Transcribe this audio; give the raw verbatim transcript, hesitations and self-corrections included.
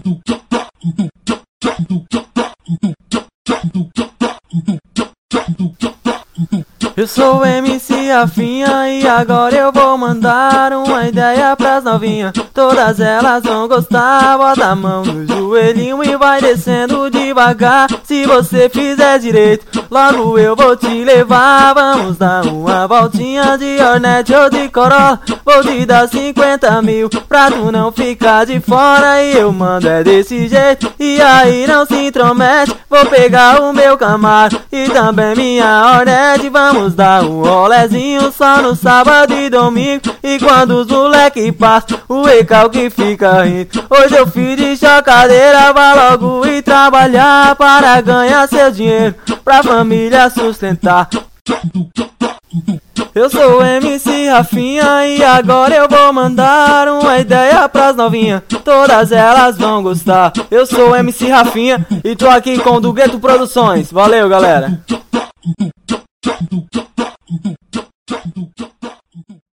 Eu sou o M C Rafinha e agora eu vou mandar uma ideia pras novinhas. Todas elas vão gostar, bota a mão no joelhinho e vai descendo devagar. Se você fizer direito, logo eu vou te levar. Vamos dar uma voltinha de Hornet ou de Corolla. Vou te dar cinquenta mil pra tu não ficar de fora. E eu mando é desse jeito, e aí não se intromete. Vou pegar o meu Camaro e também minha Hornet. Vamos dar um rolezinho só no sábado e domingo. E quando os moleque passam, o recalque fica rindo. Hoje eu fiz de chocadeira, vá logo ir trabalhar para ganhar seu dinheiro, pra família sustentar. Eu sou o M C Rafinha e agora eu vou mandar uma ideia pras novinhas. Todas elas vão gostar. Eu sou o M C Rafinha e tô aqui com o do Gueto Produções. Valeu, galera.